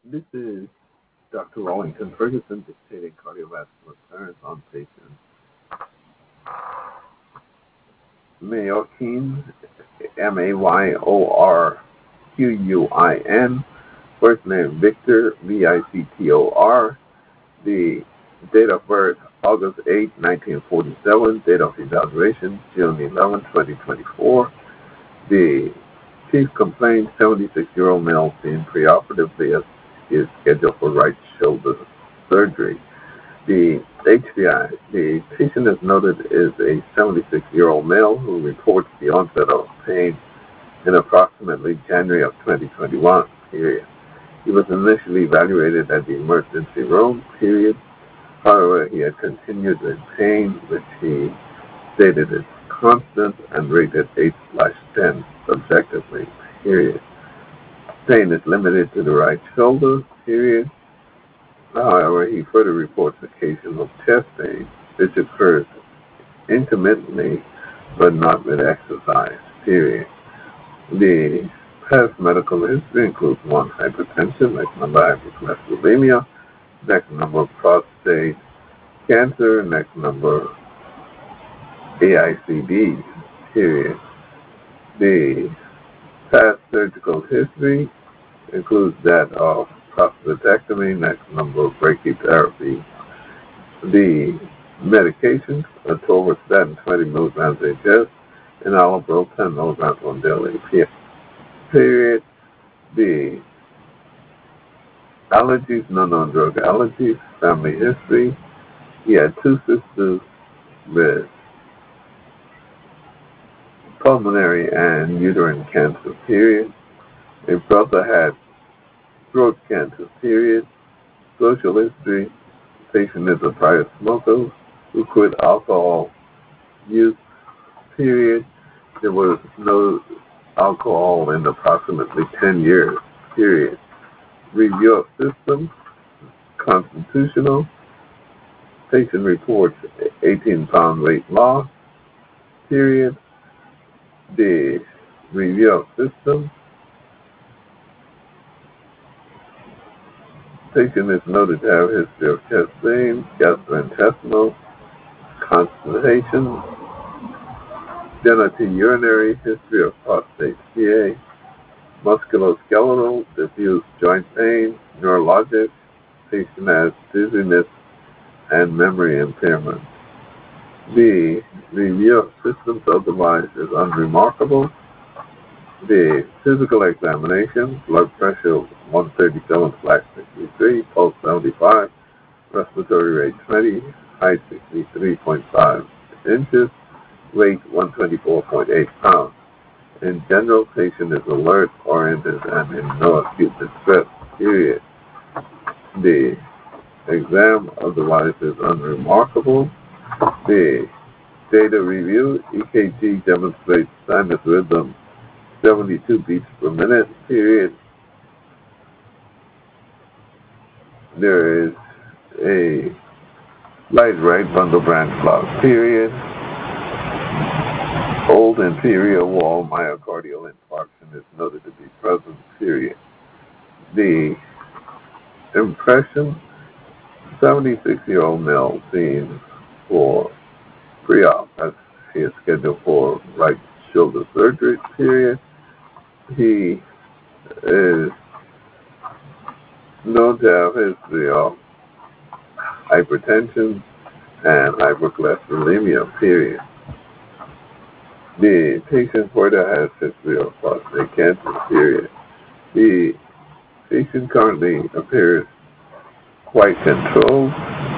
This is Dr. Wallington Ferguson dictating cardiovascular clearance on patient Mayorquin, Mayorquin, first name Victor, Victor. The date of birth, August 8, 1947, date of evaluation, June 11, 2024. The chief complaint, 76-year-old male seen preoperatively, is scheduled for right shoulder surgery. The HPI, the patient is noted is a 76-year-old male who reports the onset of pain in approximately January of 2021, period. He was initially evaluated at the emergency room, period. However, he had continued with pain, which he stated is constant and rated 8/10 subjectively, period. Pain is limited to the right shoulder, period. However, he further reports occasional chest pain, which occurs intermittently but not with exercise, period. The past medical history includes 1, hypertension, next number hypercholesterolemia, next number prostate cancer, next number AICD, period. The past surgical history includes that of prostatectomy, next number brachytherapy. The medications, atorvastatin 20 milligrams HS, and allopurinol 10 milligrams on daily, period. The allergies, no known drug allergies, family history. He had 2 sisters with pulmonary and uterine cancer, period. A brother had throat cancer, period. Social history, patient is a prior smoker who quit alcohol use, period. There was no alcohol in approximately 10 years, period. Review of systems, constitutional. Patient reports 18-pound weight loss, period. The review of systems. Patient is noted to have a history of chest pain, gastrointestinal, constipation, genitourinary, history of prostate CA, musculoskeletal, diffuse joint pain, neurologic. Patient has dizziness and memory impairment. The review of systems otherwise is unremarkable. The physical examination, blood pressure 137/63, pulse 75, respiratory rate 20, height 63.5 inches, weight 124.8 pounds. In general, patient is alert, oriented, and in no acute distress, period. The exam otherwise is unremarkable. The data review, EKG demonstrates sinus rhythm 72 beats per minute, period. There is a light right bundle branch block, period. Old inferior wall myocardial infarction is noted to be present, period. The impression, 76-year-old male seen for pre-op, as he is scheduled for right shoulder surgery, period. He is known to have a history of hypertension and hypercholesterolemia, period. The patient further has history of prostate cancer, period. The patient currently appears quite controlled.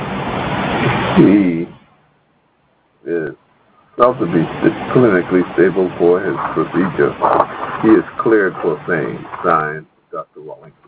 He is felt to be clinically stable for his procedure. He is cleared for pain. Signed, Dr. Wallington.